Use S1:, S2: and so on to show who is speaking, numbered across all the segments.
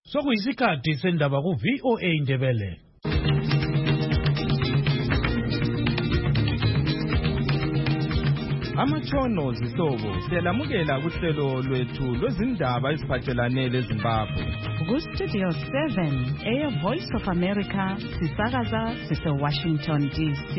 S1: Sokuyisikhathi sendaba ku VOA Indebele.
S2: Amatshono zihlobo siyalamukela kuhlelo lwethu lwezindaba eziphathelane leZimbabwe.
S3: Ku-Studio 7 Air Voice of America sisakaza sise-Washington DC.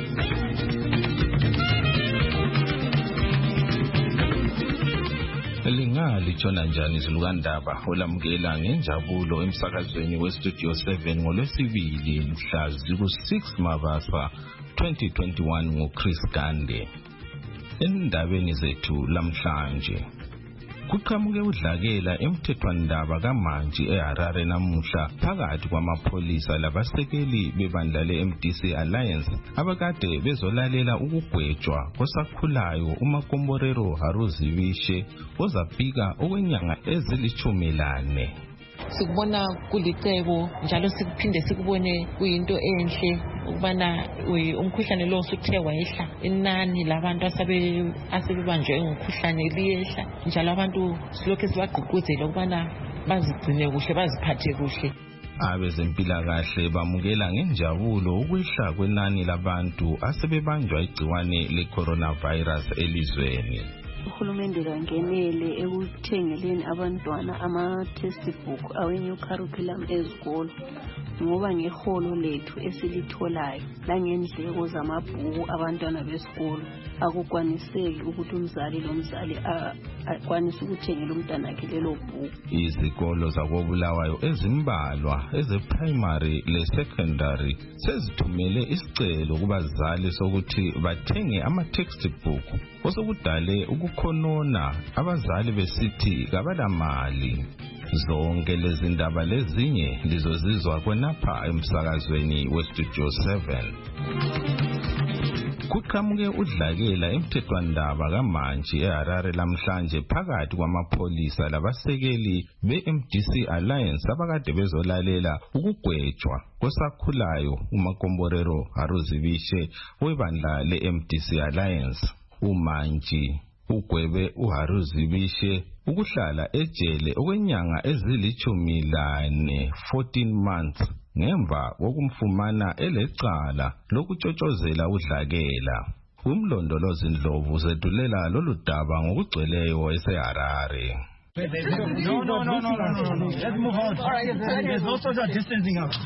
S4: Lingatshona njani izilukandaba olamukela ngenjabulo emsakazweni weStudio 7 ngolwesibili mhla ziku-6 Mabasa 2021 nguChris Gande. Endabeni zethu lamhlanje kuqhamuke udlakela emthethwandaba kaMantshi eHarare namuhla phakathi kwamapholisa labasekeli bebandla leMDC Alliance abakade bezolalela ukugwetshwa kosakhulayo uMakomborero Haruzibishe ozafika okwenyanga ezili-14.
S5: Sikubona kulicebo njalo sikuphinde sikubone kuyinto enhle ukubana umkhuhlane lo usuthe wayehla, inani labantu asebebanjwe ngumkhuhlane liyehla, njalo abantu silokhu sibagqugquzela ukubana bazigcine kuhle, baziphathe kuhle.
S4: Abezempilakahle bamukela ngenjabulo ukwehla kwenani labantu asebebanjwa igciwane le-coronavirus elizweni.
S6: Uhulumende kangenele ekuthengeleni abantwana ama-textbook awe-new curriculum ezikolo ngoba ngeholo lethu esilitholayo langendleko zamabhuku abantwana besikolo akukwaniseki ukuthi umzali lomzali akwanise ukuthengela umntwana wakhe lelo bhuku.
S4: Izikolo zakoBulawayo ezimbalwa ezeprimary le-secondary sezithumele isicelo kubazali sokuthi bathenge ama-textbook osokudale ukukhonona abazali besithi kabalamali. Zonke lezi ndaba lezinye lizozizwa khonapha emsakazweni weStudio 7. Kuqhamuke udlakela emthethwandaba kaMantshi eHarare lamhlanje phakathi kwamapholisa labasekeli beMDC Alliance abakade bezolalela ukugwetshwa kosakhulayo uMakomborero Haruzibishe webandla leMDC Alliance. uMantshi ugwebe uHaruzibishe ukuhlala ejele okwenyanga ezili-14 months ngemva kokumfumana elecala lokutshotshozela udlakela. Umlondolozi Ndlovu usedulela lolu daba ngokugcweleyo eseHarare.
S7: No. Let's move on. There's no social distancing up.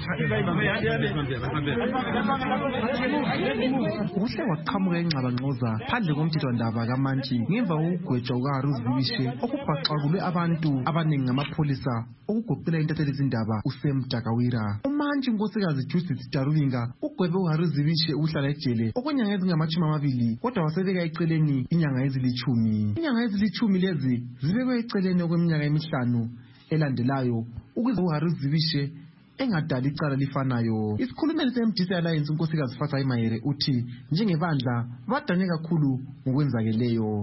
S8: Kuhle waqhamuka engxabangxoza phandle komthethwandaba kaMantshi ngemva kokugwetshwa kukaHaruzibishe okubhaxakulwe abantu abaningi ngamapholisa okugoqela intatheli zindaba uSam Jakawira. uMantshi unkosikazi Judith Taruvinga ugwebe uHaruzibishe ukuhlala ejele okwenyanga ezingama-20 kodwa wasebeka eceleni inyanga ezili-10. Inyanga ezili-10 lezi zibekwe eceleni okweminyaka emihlanu elandelayo ukuze uHaruzibishe engadali icala lifanayo. Isikhulumeli seMDC Alliance unkosikazi Fatai Mayere uthi njengebandla badane kakhulu ngokwenzakeleyo.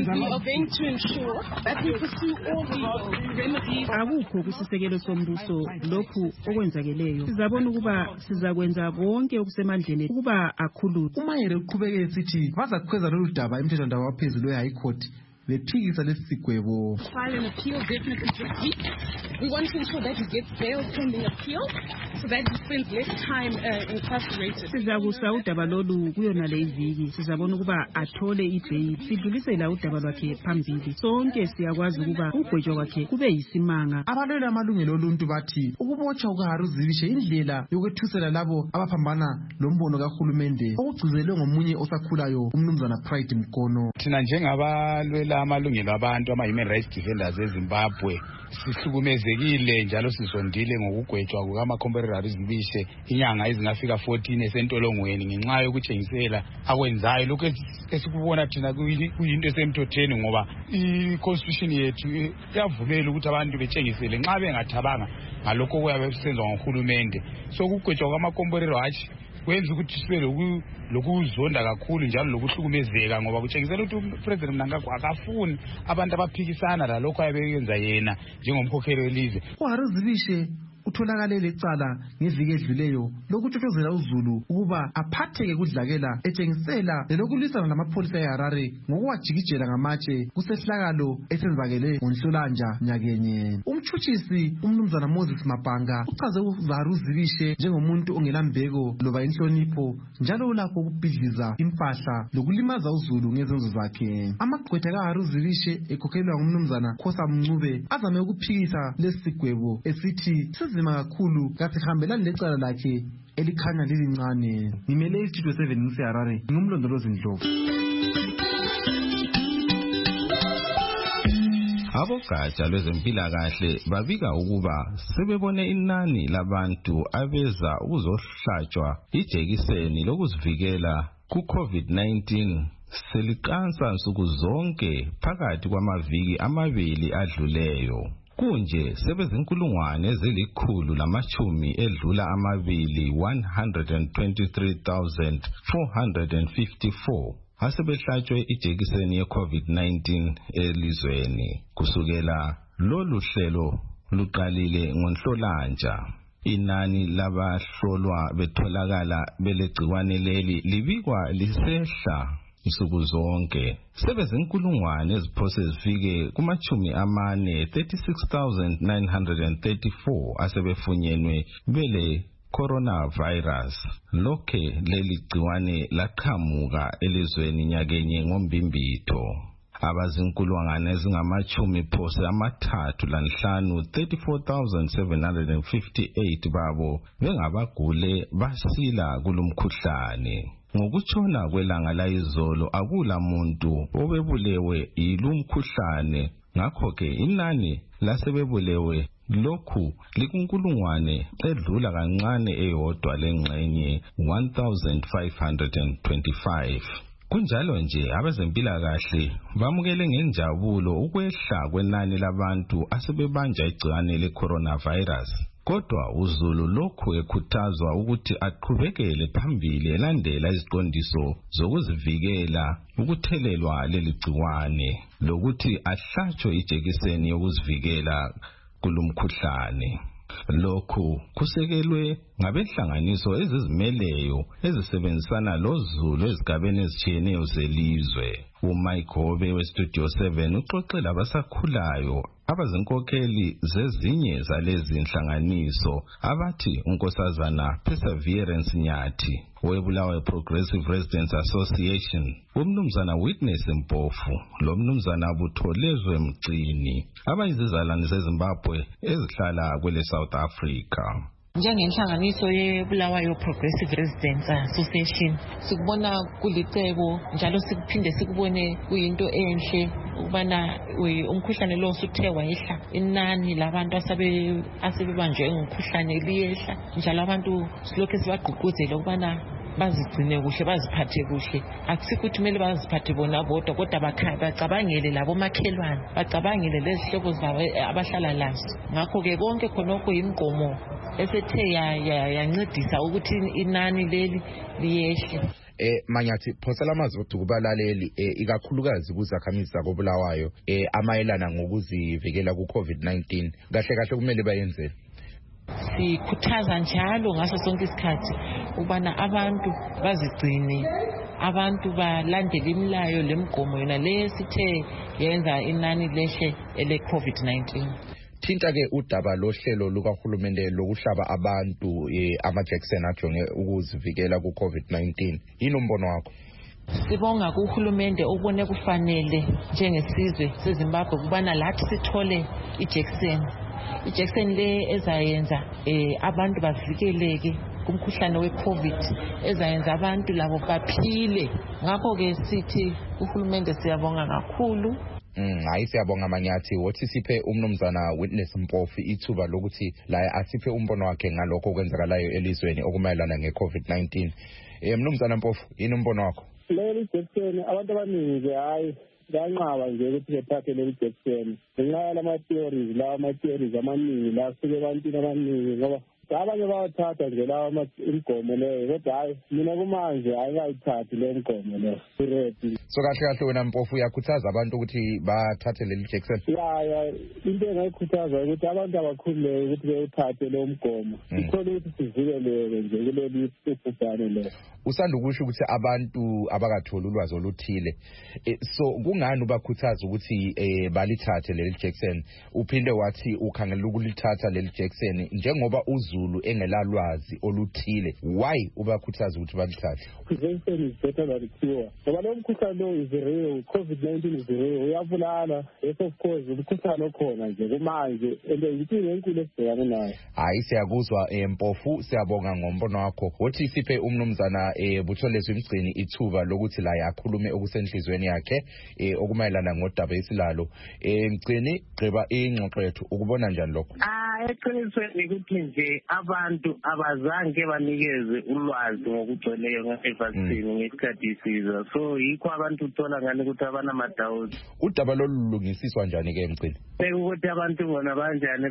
S9: Akukho kusisekelo sombuso lokhu okwenzakeleyo. Sizabona ukuba sizakwenza konke okusemandleni ukuba akhulu.
S8: uMayere uqhubeke esithi bazakhweza lolu daba emthethwandaba waphezulu we-High Court bephikisa lesi sigwebo.
S10: File an appeal definitely this week. We want to ensure that he gets bail pending appeal so that he spends less time incarcerated.
S9: Sizakusa udaba lolu kuyona le iviki. Sizabona ukuba athole ibail. Sidlulisela udaba lwakhe phambili. Sonke siyakwazi ukuba ugwetshwa kwakhe kube yisimanga.
S8: Abalwela amalungelo oluntu bathi ukubotshwa kukaHaruzibishe indlela yokwethusela labo abaphambana lombono kahulumende okugcizelwe ngomunye osakhulayo umnumzana Pride Mkono.
S11: Thina njengabalwela amalungelo abantu ama-human rights defenders eZimbabwe sihlukumezekile njalo sizondile ngokugwetshwa kukaMakomborero Haruzibishe inyanga ezingafika 14 esentolongweni ngenxa yokutshengisela akwenzayo. Lokhu esikubona thina kuyinto esemthethweni ngoba i-constitution yethu iyavumela ukuthi abantu betshengisele nxa bengathabanga ngalokho okuyabe kusenzwa nguhulumende. So ukugwetshwa kukaMakomborero hatshi kwenza ukuthi sibe lokuzonda kakhulu njalo lokuhlukumezeka ngoba kutshengisela ukuthi uPresident Mnangagwa akafuni abantu abaphikisana lalokho ayebenza yena njengomkhokheli welizwe.
S8: uHaruzibishe utholakale lecala ngeviki edluleyo lokutshotshozela uZulu ukuba aphatheke kudlakela etshengisela lelokulwisana lamapholisa eHarare ngokuwajikijela ngamatshe kusehlakalo esenzakele ngoNhlolanja nyakenye. Umtshutshisi umnumzana Moses Mabhanga uchaze uZaru Zibishe njengomuntu ongelambeko loba inhlonipho njalo ulakho ukubhidliza impahla lokulimaza uZulu ngezenzo zakhe. Amagqwetha kaZaru Zibishe ekhokhelwa ngumnumzana Khosa Mncube azame ukuphikisa lesigwebo esithi sizima kakhulu kasihambelani lecala lakhe elikhanya lilincane. Ngimele iStudio 7 ngiseHarare, ngumlondolozi Ndlovu.
S4: Abogatsha lwezempilakahle babika ukuba sebebone inani labantu abeza ukuzohlatshwa ijekiseni lokuzivikela ku-COVID-19 seliqansa nsuku zonke phakathi kwamaviki amabili adluleyo. Kunje sebezinkulungwane ezilikhulu edlula amabili 123,454 asebehlatshwe ijekiseni ye-COVID-19 elizweni. Kusukela lolu hlelo luqalile ngoNhlolanja, inani labahlolwa betholakala belegciwane leli libikwa lisehla nsuku zonke. Sebezinkulungwane eziphose zifike kuma-40 36,934 asebefunyenwe bele coronavirus. Lokhe leli gciwane laqhamuka elizweni nyakenye ngoMbimbitho. Abazinkulungwane ezingama-35 34,758 babo bengabagule basila kulumkhuhlane. Ngokutshona kwelanga layizolo akula muntu obebulewe yilumkhuhlane, ngakho ke inani lasebebulewe lokhu likunkulungwane edlula kancane eyodwa lengxenye 1,525. Kunjalo nje abezempilakahle bamukele ngenjabulo ukwehla kwenani labantu asebebanja igciwane le-coronavirus. Kodwa uZulu lokhu ekhuthazwa ukuthi aqhubekele phambili elandela iziqondiso zokuzivikela ukuthelelwa leli gciwane lokuthi ahlatshwe ijekiseni yokuzivikela kulumkhuhlane. Lokhu kusekelwe ngabenhlanganiso ezizimeleyo ezisebenzisana loZulu ezigabeni ezitshiyeneyo zelizwe. uMayigobe weStudio 7 uxoxela abasakhulayo abazinkokheli zezinye zalezi inhlanganiso abathi unkosazana Perseverance Nyathi webulawayo Progressive Residents Association, umnumzana Witness Mpofu lomnumzana Butholezwe Mcini abayizizalwane zeZimbabwe ezihlala kwele South Africa.
S5: Njengenhlanganiso yebulawayo Progressive Residents Association sikubona kulicebo njalo sikuphinde sikubone kuyinto enhle ukubana umkhuhlane lo usuthe wayehla, inani labantu asebebanjwe ngumkhuhlane liyehla, njalo abantu silokhu sibagqugquzela ukubana bazigcine kuhle, baziphathe kuhle. Akusikuthi kumele baziphathe bona bodwa, kodwa bacabangele labo makhelwane, bacabangele lezihlobo zabo abahlala lazo. Ngakho ke konke khonokho yimgomo esethe yancedisa ukuthi inani leli liyehle.
S12: Manyathi phosela amazwi kubalaleli ikakhulukazi kuzakhamizi zakobulawayo amayelana ngokuzivikela ku-COVID-19 kahle kumele bayenzele.
S5: Sikhuthaza njalo ngaso sonke isikhathi ukubana abantu bazigcine, abantu balandele imilayo lemgomo yona lesithe yenza inani lehle ele-COVID-19.
S12: Thinta ke udaba lohlelo lukahulumende lokuhlaba abantu amajekiseni ajonge ukuzivikela ku-COVID-19, yini umbono wakho?
S5: Sibonga kuhulumende ubone kufanele njengesizwe seZimbabwe kubana lathi sithole ijekiseni le ezayenza abantu bavikeleke kumkhuhlane we-COVID, ezayenza abantu labo baphile. Ngakho ke sithi uhulumende siyabonga kakhulu.
S12: Hayi siyabonga Manyathi, wothi siphe umnumzana Witness Mpofu ithuba lokuthi la asiphe umbono wakhe ngalokho okwenzakalayo elizweni okumayelana nge-COVID-19. Mnumzana Mpofu, yini umbono wakho?
S13: Leli jekiseni abantu abaningi hayi banqaba nje ukuthi bethathe leli jekiseni ngenxa yalama-theories amaningi la suke ebantwini abaningi ngoba abanye bayathatha nje lawa imigomo leyo kodwa hayi mina kumanje ayikayithathi le migomo leyo iredi.
S12: So kahle wena Mpofu uyakhuthaza abantu ukuthi bathathe leli jekiseni?
S13: Ya into engayikhuthaza ukuthi abantu abakhululeke ukuthi beyithathe lo mgomo ithole ukuthi sivikeleke nje kuleli ubhubhane leyo.
S12: Usanda ukusho ukuthi abantu abakatholi ulwazi oluthile, so kungani ubakhuthaza ukuthi balithathe leli jekiseni uphinde wathi ukhangelela ukulithatha leli jekiseni njengoba uZulu engelalwazi oluthile? Why ubakhuthaza ukuthi balithathe?
S13: Prevention is better than cure. Ngoba lo mkhuhlane lo is real, COVID-19 is real, uyabulala. Yes of course umkhuhlane okhona nje kumanje and inkinga enkulu esibhekane nayo.
S12: Hayi siyakuzwa Mpofu, siyabonga ngombono wakho. Wothi siphe umnumzana Butholezwe Mgcini ithuba lokuthi la yakhulume okusenhlizweni yakhe okumayelana ngodaba esilalo. Mgcini gqiba ingxoxo yethu, ukubona njani lokho?
S14: Eqinisweni ukuthi nje abantu abazange banikeze ulwazi ngokugcweleyo nge-vaccine ngesikhathi isiza, so yikho abantu uthola ngani ukuthi abanama-doubt.
S12: Udaba lolungisiswa njani ke Mgcini?
S14: Ukuthi abantu bona banjani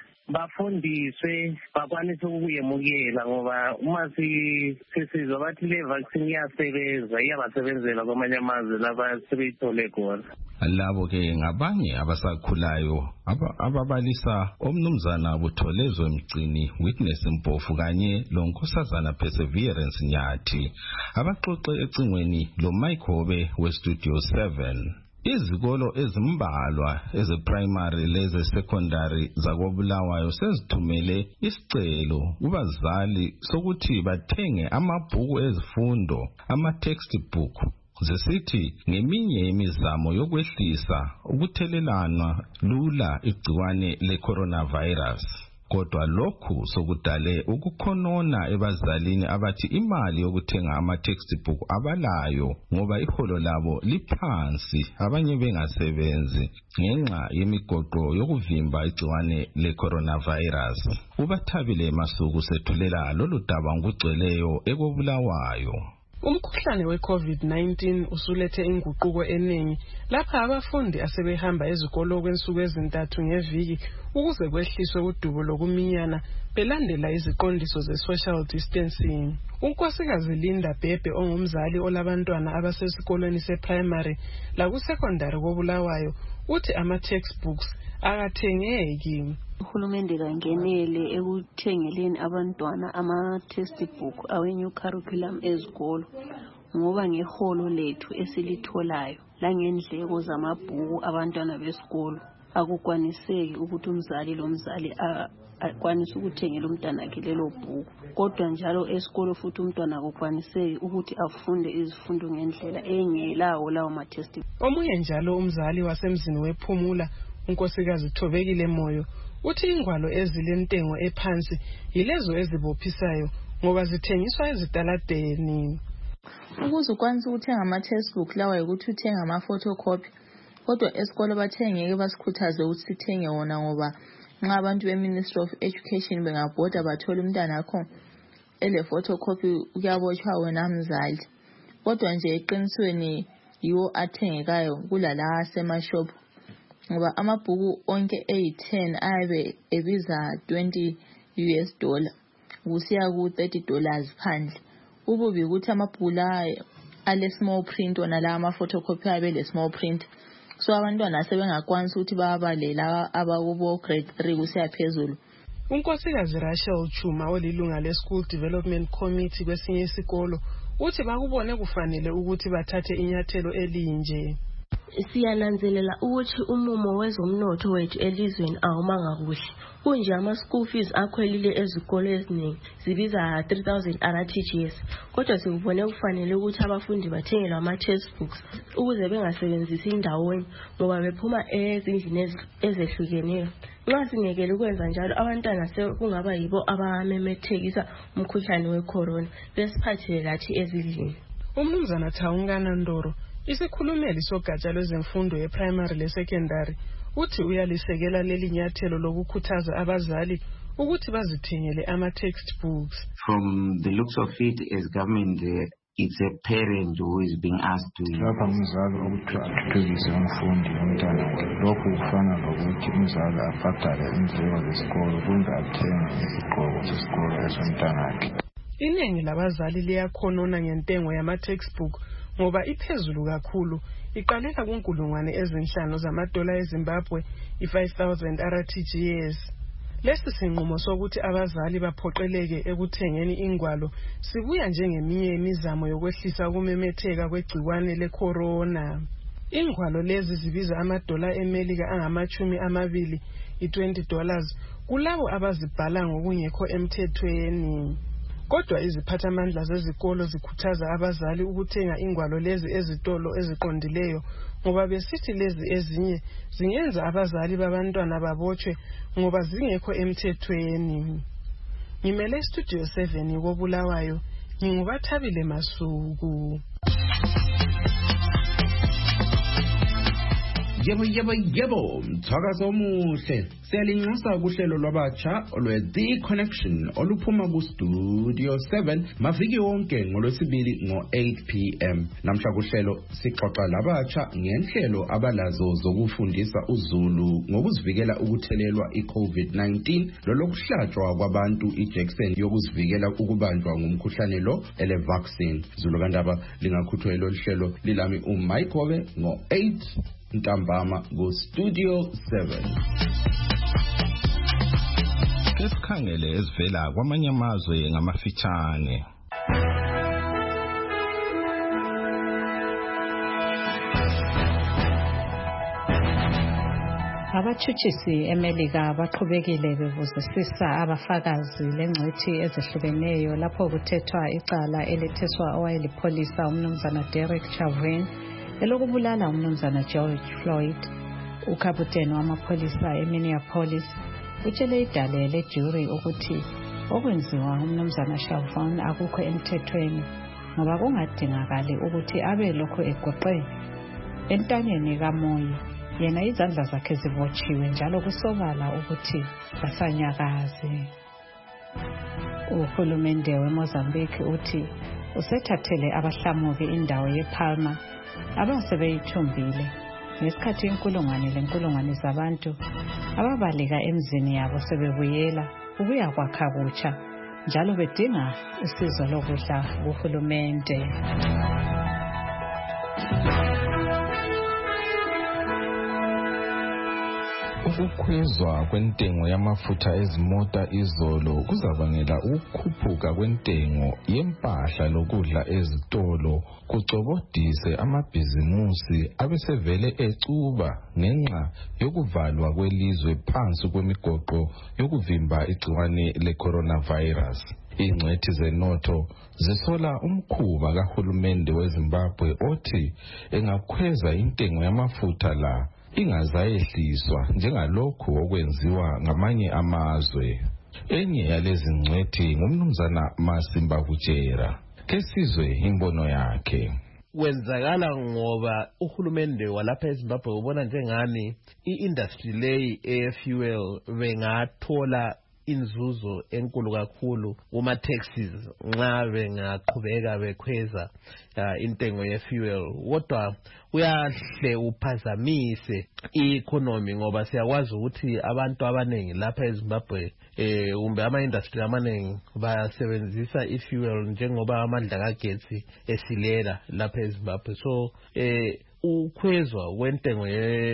S14: bafundiswe bakwanise ukuyemukela ngoba uma sisizwa bathi le vaccine iyasebenza iyabasebenzela kwamanye amazwe laba sebeyithole khona.
S4: Labo ke ngabanye abasakhulayo ababalisa omnumzana Butholezwe Mgcini, Witness Mpofu kanye lonkosazana Perseverance Nyathi abaxoxe ecingweni lo Mike weStudio 7. Izikolo ezimbalwa ezeprimary leze secondary zakoBulawayo sezithumele isicelo kubazali sokuthi bathenge amabhuku ezifundo, ama-textbook, zisithi ngeminye imizamo yokwehlisa ukuthelelana lula igciwane le-coronavirus. Kodwa lokhu sokudale ukukhonona ebazalini abathi imali yokuthenga ama-textbook abalayo ngoba iholo labo liphansi, abanye bengasebenzi ngenxa yemigoqo yokuvimba igciwane le-coronavirus. Ubathabile Masuku sethulela lolu daba ngokugcweleyo ekoBulawayo.
S15: Umkhuhlane we-COVID-19 usulethe inguquko eningi lapha abafundi asebehamba ezikolo kwensuku ezintathu ngeviki ukuze kwehliswe udubo lokuminyana belandela iziqondiso ze-social distancing. Unkosikazi Linda Bhebhe ongumzali olabantwana abasesikolweni se-primary laku-secondary koBulawayo uthi ama-textbooks akathengeki.
S6: Uhulumende kangenele ekuthengeleni abantwana ama-textbook awe-new curriculum ezikolo ngoba ngeholo lethu esilitholayo langendleko zamabhuku abantwana besikolo akukwaniseki ukuthi umzali lomzali akwanise ukuthengela umntwana wakhe lelo bhuku, kodwa njalo esikolo futhi umntwana akukwaniseki ukuthi afunde izifundo ngendlela engelawo lawo ma-textbook.
S15: Omunye njalo umzali wasemzini wePhumula unkosikazi Thobekile Moyo uthi ingwalo ezilentengo ephansi yilezo ezibophisayo ngoba zithengiswa ezitaladeni.
S16: Ukuze ukwanise ukuthenga ama-textbook lawa ukuthi uthenga ama-photocopy, kodwa esikolo bathengeke basikhuthaze ukuthi sithenge wona ngoba nxa abantu be-Ministry of Education bengabhoda bathola umntwana akho ele-photocopy kuyabotshwa wena mzali. Kodwa nje eqinisweni yiwo athengekayo kulala asemashophu ngoba amabhuku onke eyi-10 ayabe ebiza $20 kusiya ku$30 phandle. Ububi ukuthi amabhuku la ale-small print wona la ama-photocopy ayabe le-small print, so abantwana sebengakwanisi ukuthi babalela abakubo grade 3 kusiya phezulu.
S15: Unkosikazi Rachel Chuma olilunga le-School Development Committee kwesinye isikolo uthi bakubone kufanele ukuthi bathathe inyathelo elinje.
S17: Siyananzelela ukuthi umumo wezomnotho wethu elizweni awumanga kuhle. Kunje ama-school fees akhwelile ezikolo eziningi zibiza 3,000 RTGS. Kodwa sikubone kufanele ukuthi abafundi bathengelwe ama-textbooks ukuze bengasebenzisi indawonye ngoba bephuma ezindlini ezehlukeneyo. Nxa singekele ukwenza njalo abantwana sekungaba yibo abamemethekisa umkhuhlane we-corona besiphathele lathi ezindlini.
S15: Umnumzana Thawungana Ndoro isikhulumeli sogatsha lwezemfundo ye-primary le-secondary uthi uyalisekela leli nyathelo lokukhuthaza abazali ukuthi bazithengele ama-textbooks.
S18: From the looks of it, as government it's a parent who is being asked to.
S19: Lapha umzali okuthiwa athuthukise umfundi umntwana wakhe. Lokhu kufana lokuthi umzali abhadale indleko zesikolo kumbe athenge isigqoko sesikolo esomntwana wakhe.
S15: Iningi labazali liyakhonona ngentengo yama-textbook ngoba iphezulu kakhulu, iqalela kunkulungwane ezinhlanu zamadola eZimbabwe, i-5,000 RTGS. Lesi sinqumo sokuthi abazali baphoqeleke ekuthengeni ingwalo sibuya njengeminye imizamo yokwehlisa ukumemetheka kwegciwane le-corona. Ingwalo lezi zibiza amadola eMelika angama-20, $20, kulabo abazibhala ngokungekho emthethweni. Kodwa iziphathamandla zezikolo zikhuthaza abazali ukuthenga ingwalo lezi ezitolo eziqondileyo ngoba besithi lezi ezinye zingenza abazali babantwana babotshwe ngoba zingekho emthethweni. Ngimele Studio 7 koBulawayo, nginguBathabile Masuku.
S20: Yebo, mthakazo omuhle. Siyalinxusa kuhlelo lwabatsha olwe-The Connection oluphuma ku-Studio 7 maviki wonke ngoLwesibili ngo-8 p.m. Namhla kuhlelo sixoxa labatsha ngenhlelo abalazo zokufundisa uZulu ngokuzivikela ukuthelelwa i-COVID-19 lolokuhlatshwa kwabantu ijekiseni yokuzivikela ukubanjwa ngumkhuhlane lo ele-vaccine. Zulu Kandaba lingakhuthwa lolu hlelo lilami uMike Hobe ngo-8 ntambama ku-Studio 7.
S4: Esikhangele ezivela kwamanye amazwe ngamafitshane.
S21: Abatshutshisi eMelika baqhubekile bebuzisisa abafakazi lengcithi ezihlukeneyo lapho kuthethwa icala elitheswa owayelipholisa umnumzana Derek Chauvin elokubulala umnumzana George Floyd. Ukaputeni wamapholisa eMinneapolis utshele idale lejury ukuthi okwenziwa umnumzana Chauvin akukho emthethweni ngoba kungadingakali ukuthi abe lokho egoqe entanyeni kamoya. Yena izandla zakhe zibotshiwe njalo kusobala ukuthi basanyakaze. Uhulumende weMozambique uthi usethathele abahlamuki indawo yePalma abasebeyithumbile ngesikhathi inkulungwane zabantu ababaleka emzini yabo sebebuyela ukuya kwakha kutsha njalo bedinga usizo lokudla kuhulumende.
S4: Ukukhwezwa kwentengo yamafutha ezimota izolo kuzabangela ukukhuphuka kwentengo yempahla lokudla ezitolo kucobodise amabhizimusi abesevele ecuba ngenxa yokuvalwa kwelizwe phansi kwemigoqo yokuvimba igciwane le-coronavirus. Ingcwethi zenotho zisola umkhuba kahulumende weZimbabwe othi engakhweza intengo yamafutha la ingazayehliswa njengalokhu okwenziwa ngamanye amazwe. Enye yalezi ngcwethi ngumnumzana Masimba Kutshera. Kesizwe imbono yakhe.
S22: Wenzakala ngoba uhulumende walapha eZimbabwe ubona njengani i-industry leyi e-fuel bengathola inzuzo enkulu kakhulu kuma taxes nxa bengaqhubeka bekhweza intengo ye-fuel. Kodwa uyahle uphazamise i-economy ngoba siyakwazi ukuthi abantu abanengi lapha eZimbabwe kumbe ama-industry amaningi basebenzisa i-fuel njengoba amandla kagetsi esilela lapha eZimbabwe. So ukhwezwa kwentengo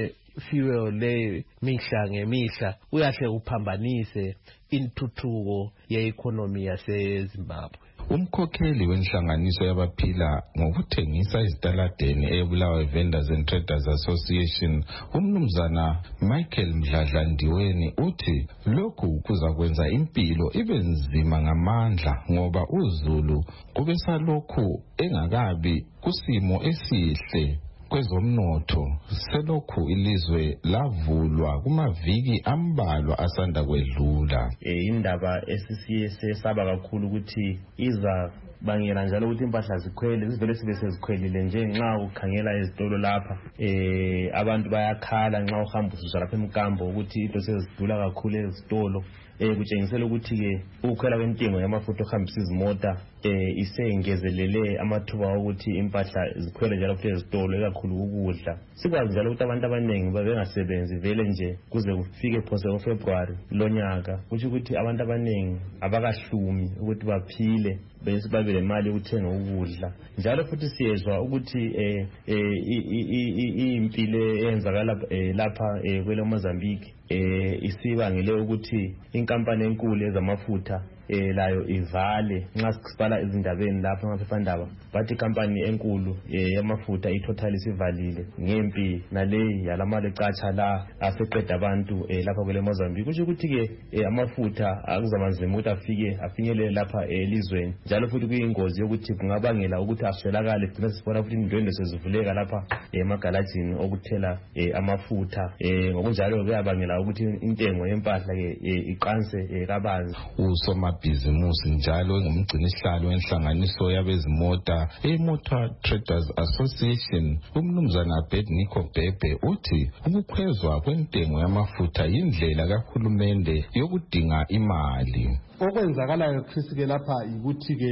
S22: fuel le mihla ngemihla uyahle uphambanise intuthuko ye-economy yaseZimbabwe.
S4: Umkhokheli wenhlanganiso yabaphila ngokuthengisa ezitaladeni eBulawayo Vendors and Traders Association, umnumzana Michael Mdladlandiweni uthi lokhu kuzakwenza impilo ibe nzima ngamandla ngoba uZulu kube salokhu engakabi kusimo esihle kwezomnotho selokhu ilizwe lavulwa kumaviki ambalwa asanda kwedlula.
S23: Indaba esisiyesaba kakhulu ukuthi iza bangela njalo ukuthi impahla zikhwele zivele sibe sezikhwelile nje nxa ukhangela ezitolo lapha abantu bayakhala nxa uhamba usuza lapha emkambo ukuthi into sezidula kakhulu ezitolo kutshengisela ukuthi ke ukukhwela kwentengo yamafutha ohambisa izimota isengezelele amathuba okuthi impahla zikhwele njalo futhi ezitolo ekakhulu ukudla. Sikwazi njalo ukuthi abantu abaningi babengasebenzi vele nje kuze kufike phose ngoFebruary lonyaka, kusho ukuthi abantu abaningi abakahlumi ukuthi baphile bese babe lemali ukuthenga ukudla. Njalo futhi siyezwa ukuthi impilo eyenzakala lapha kwele Mozambique isibangele ukuthi inkampani enkulu ezamafutha layo ivale. Nxa sibala izindabeni lapha amaphephandaba bathi inkampani enkulu yamafutha iTotal isivalile ngempi naleyi yalamali ecatsha la aseqeda abantu lapha kwele Mozambique. Kusho ukuthi ke amafutha akuzamanzima ukuthi afinyelele lapha elizweni, njalo futhi kuyingozi yokuthi kungabangela ukuthi aswelakale. Thina sibona futhi indwendwe sezivuleka lapha emagalajini okuthela amafutha, ngokunjalo kuyabangela ukuthi intengo yempahla ke iqanse kabanzi.
S4: Usomabhizimusi njalo engumgcinisihlalo wenhlanganiso yabezimota eMotor Traders Association umnumzana Abednego Bhebhe uthi ukukhwezwa kwentengo yamafutha yindlela kahulumende yokudinga imali.
S1: Okwenzakalayo Chris-ke lapha ukuthi ke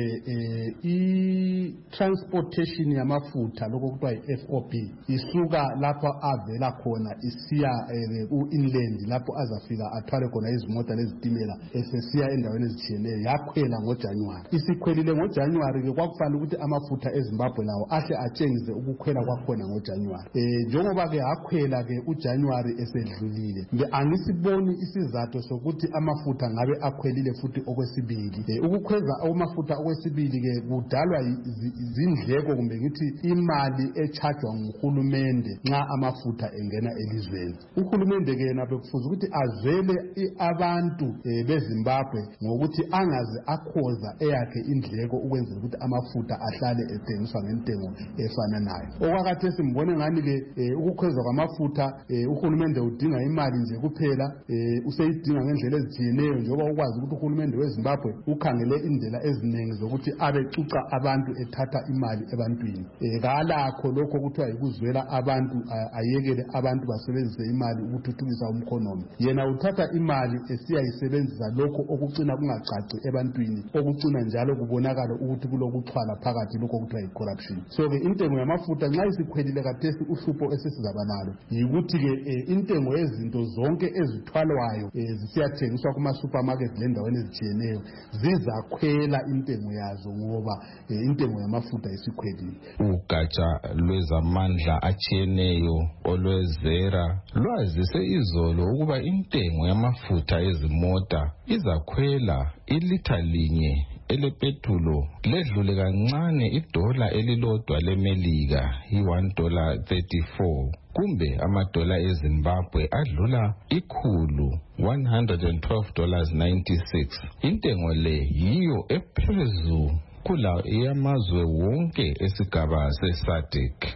S1: i-transportation yamafutha lokho kuthiwa i-FOB isuka lapho avela khona isiya ku-inland lapho azafika athwale khona izimota lezitimela esesiya endaweni ezitshiyeneyo yakhwela ngoJanuwari. Isikhwelile ngoJanuwari ke kwakufanele ukuthi amafutha eZimbabwe lawo ahle atshengise ukukhwela kwakhona ngoJanuwari. Njengoba ke akhwela ke uJanuwari esedlulile, angisiboni isizathu sokuthi amafutha ngabe akhwelile futhi okwesibili. Ukukhweza amafutha okwesibili ke kudalwa izindleko kumbe ngithi imali echajwa nguhulumende nxa amafutha engena elizweni. Uhulumende ke yena bekufuza ukuthi azwele abantu beZimbabwe ngokuthi angaze akhoza eyakhe indleko ukwenzela ukuthi amafutha ahlale ethengiswa ngentengo efananayo. Okwakathe simbone ngani ke ukukhwezwa kwamafutha uhulumende udinga imali nje kuphela, useyidinga ngendlela ezitshiyeneyo njengoba ukwazi ukuthi uhulumende weZimbabwe ukhangele indlela eziningi zokuthi abecuca abantu ethatha imali ebantwini. Kalakho lokho kuthiwa yikuzwela abantu, ayekele abantu basebenzise imali ukuthuthukisa umkhonomi. Yena uthatha imali esiyayisebenzisa lokho okucina kungacaci ebantwini, okucina njalo kubonakala ukuthi kulokuxhwala phakathi lokho kuthiwa yi-corruption. So ke intengo yamafutha nxa isikhwelile kathesi uhlupho esesizaba nalo yikuthi ke intengo yezinto zonke ezithwalwayo zisiyathengiswa kuma-supermarket lendaweni ezitshiyeneyo zizakhwela intengo yazo ngoba intengo yamafutha isikhwelile.
S4: Ugatsha lwezamandla atshiyeneyo olwezera lwazise izolo ukuba intengo yamafutha ezimota izakhwela ilitha linye elepetulo ledlule kancane idola elilodwa lemelika $1.34 kumbe amadola eZimbabwe adlula $112.96. Intengo le yiyo ephezulu kula eyamazwe wonke esigaba seSADC.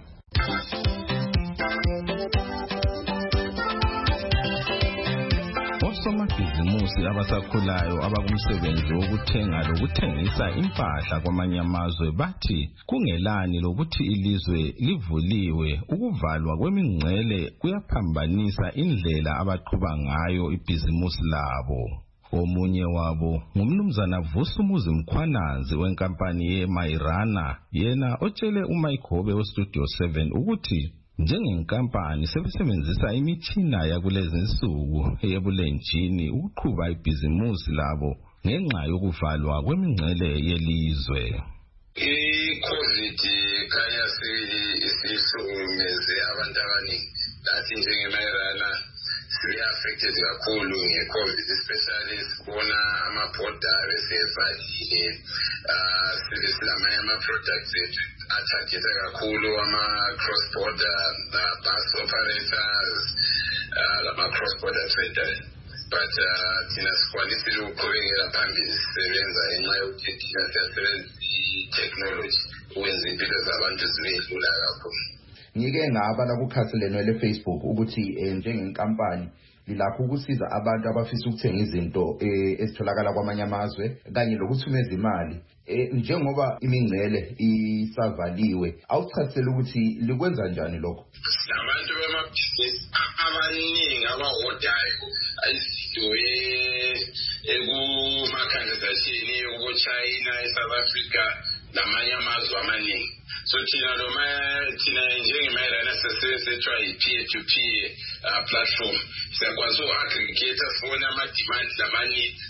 S4: Osomabhizimusi abasakhulayo abakumsebenzi wokuthenga lokuthengisa impahla kwamanye amazwe bathi kungelani lokuthi ilizwe livuliwe, ukuvalwa kwemingcele kuyaphambanisa indlela abaqhuba ngayo ibhizimusi labo. Omunye wabo ngumnumzana Vusumuzi Mkhwanazi wenkampani yeMairana, yena otshele uMaigobe weStudio 7 ukuthi njengenkampani sebesebenzisa imitshina yakulezi insuku eyebulenjini ukuqhuba ibhizimusi labo ngenxa yokuvalwa kwemingcele yelizwe.
S2: I-COVID khanya isihlukumeze abantu abaningi. Lathi njengeMairana sibe-affected kakhulu nge-COVID, especially sibona ama-border besevalile. Silamanye ama-products ethu atargete kakhulu ama-cross border bus operators, lama-cross border traders. But thina sikwanisile ukuqhubekela phambili sisebenza ngenxa yokuthi thina siyasebenzisa i-technology ukwenza impilo zabantu zibe lula kakhulu.
S12: Ngike ngabala kukhasi leno le-Facebook ukuthi njengenkampani lilakho ukusiza abantu abafisa ukuthenga izinto ezitholakala kwamanye amazwe kanye lokuthumeza imali. Njengoba imingcele isavaliwe, awuchasisele ukuthi likwenza njani lokho?
S2: Abantu bamabhizinisi abaningi abahodayo izinto ekumakhandazashini yokuthi eChina, eSouth Africa, namanye amazwe amaningi. So thina njengemayelana sesethwa i-peer-to-peer platform. Siyakwazi uku-aggregate sibone ama-demands nama-needs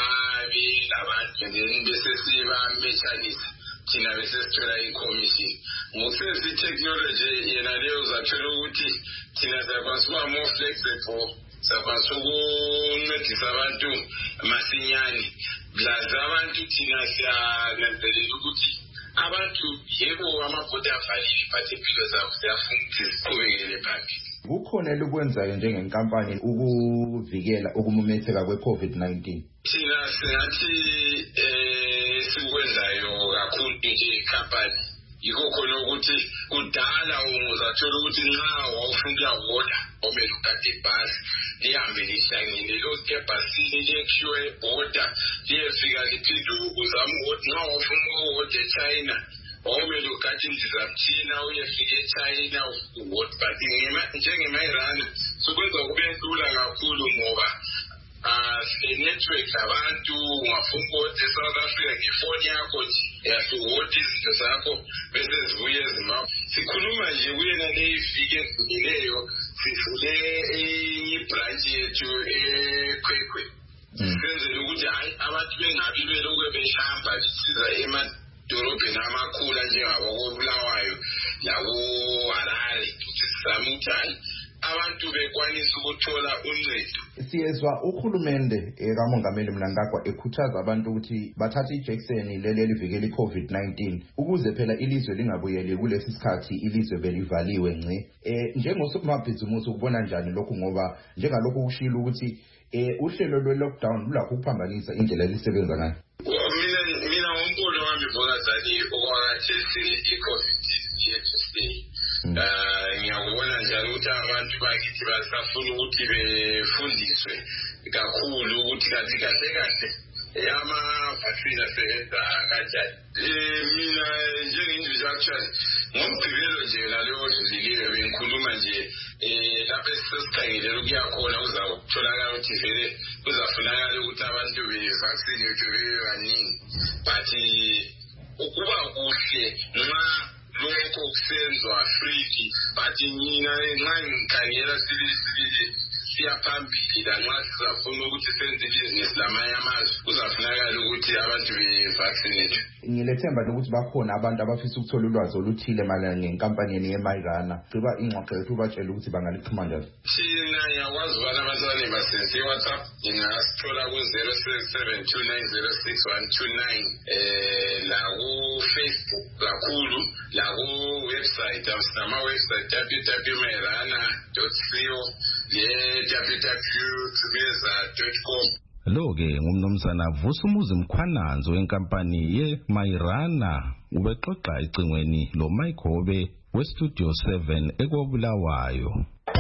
S2: labantu then bese siba-mechanisa thina bese sithola i-commission. Ngokusebenzisa i-technology yena leyo uzathola ukuthi thina siyakwazi ukuba more flexible, siyakwazi ukuncedisa abantu masinyane. Blaza abantu thina siyananzelela ukuthi abantu yebo amabhodwe avaliwe but impilo zabo ziyafuna ukuthi ziqhubekele phambili.
S12: Kukhona elikwenzayo njengenkampani ukuvikela ukumumetheka kwe-COVID-19?
S2: Thina singathi sikwenzayo kakhulu njengekhampani yikho khona ukuthi kudala uzathola ukuthi nxa wawufuna ukuwoda omele ugade ibhasi lihambe lihlangene lonke ebhasini liyekushiwa ebhoda liyefika liphinde uzama ukuthi nxa wawufuna ukuwoda eChina omele ugade indizamthina uyefika eChina uwoda but njengemayirana sokwenza kube lula kakhulu ngoba network abantu ungafuna ukuthi eSouth Africa ngefoni yakho yasuwoda izinto zakho bese zibuye ezimapho. Sikhuluma nje kuyena leyiviki edlulileyo sivule ibranch yethu eKwekwe senzela ukuthi hayi abantu bengabi belokhu behamba besiza emadolobheni amakhulu njengabo koBulawayo lako-Harare ukuthi sizame ukuthi hayi abantu bekwanisa ukuthola uncedo.
S12: Siyezwa uhulumende kamongameli Mnangagwa ekhuthaza abantu ukuthi bathathe ijekiseni leli elivikela i-COVID-19 ukuze phela ilizwe lingabuyeli kulesi sikhathi ilizwe belivaliwe ngci. Njengosomabhizimusi ukubona njani lokhu ngoba njengalokhu kushilo ukuthi uhlelo lwe-lockdown lulakho ukuphambanisa indlela elisebenza ngayo?
S2: Mina ngombono wami Vokazali okwakhathesi i-COVID yethu stay. Ngiyakubona njalo ukuthi abantu bakithi basafuna ukuthi befundiswe kakhulu ukuthi kahle kahle ama-vaccine asebenza kanjani. Mina njenge-individual ngoMgqibelo nje naleyo dlulile bengikhuluma nje lapho sesikhangele ukuya khona uzakutholakala ukuthi vele kuzafunakala ukuthi abantu be-vaccine yethu bebe baningi but ukuba kuhle nxa lokho kusenzwa freely but mina nxa ngikhangela siyaphambili lanxa sizafuna ukuthi senze ibhizinisi lamanye amazwe kuzafunakala ukuthi abantu be-vaccinate.
S12: Ngilethemba lokuthi bakhona abantu abafisa ukuthola ulwazi oluthile mayelana ngenkampanini yeMairana. Ciba ingxoxo yethu ubatshela ukuthi bangalixhuma njani.
S2: Thina ngiyakwazi ubana abantwana basebenzisa i-WhatsApp ingasithola ku-0729061129 la ku-Facebook kakhulu la ku-website sinama-website www.mairana.co le-www.meza.com.
S4: Lo-ke ngumnumzana Vusumuzi Mkhwananzo wenkampani yeMairana ubexoxa ecingweni lo-Mike Hobe weStudio 7 eKobulawayo.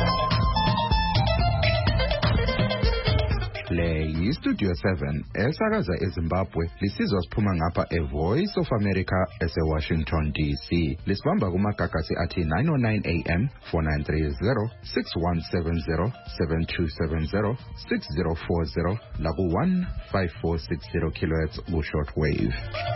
S12: Le yiStudio 7 esakaza eZimbabwe lisizwa siphuma ngapha eVoice of America eseWashington DC. Lisibamba kumagagasi athi 909 AM 4930 6170 7270 6040 la ku 15460 kHz ku shortwave.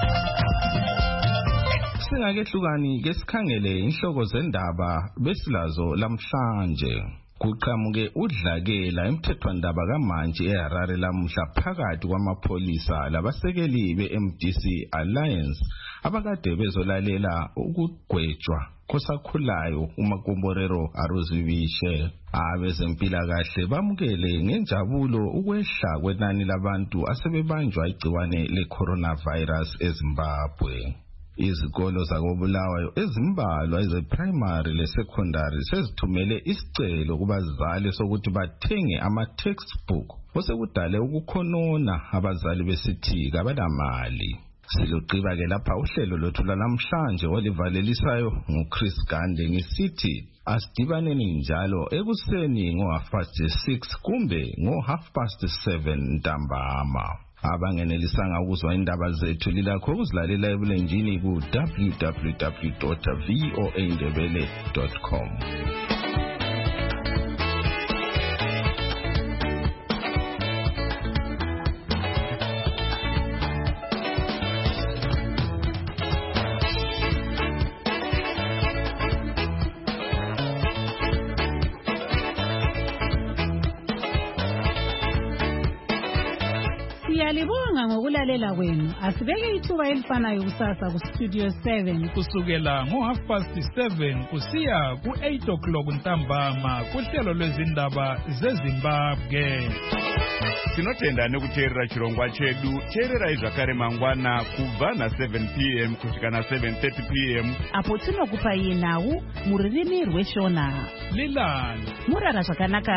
S4: Singakehlukani ke sikhangele inhloko zendaba besilazo lamhlanje. Kuqhamuke udlakela emthethwandaba kaMantshi eHarare lamuhla phakathi kwamapholisa labasekeli beMDC Alliance abakade bezolalela ukugwetshwa kosakhulayo uMakomborero Arozibishe. Abezempilakahle bamukele ngenjabulo ukwehla kwenani labantu asebebanjwa igciwane le-coronavirus eZimbabwe. Izikolo zakoBulawayo ezimbalwa ezeprimary lesecondary sezithumele isicelo kubazali sokuthi bathenge ama-textbook osekudale ukukhonona abazali besithi kabanamali. Siluqiba-ke lapha uhlelo lwethu lwanamhlanje olivalelisayo nguChris Gande ngisithi asidibaneni njalo ekuseni ngo-6:30 kumbe ngo-7:30 ntambama. Abangenelisanga ukuzwa indaba zethu lilakho ukuzilalela ebulenjini ku www.voaindebele.com.
S21: Siyalibonga ngokulalela kwenu. Asibeke ithuba elifanayo kusasa ku Studio 7
S3: kusukela ngo7:30 kusiya ku8 ntambama kuhlelo lwezindaba zeZimbabwe.
S7: Tinotenda nekuteerera chirongwa chedu. Teererai zvakare mangwana kubva na7 p.m. kusvika na7:30 p.m.
S21: apo tinokupa iye nhau muririmi rweshona.
S3: Lilani
S21: murara zvakanaka.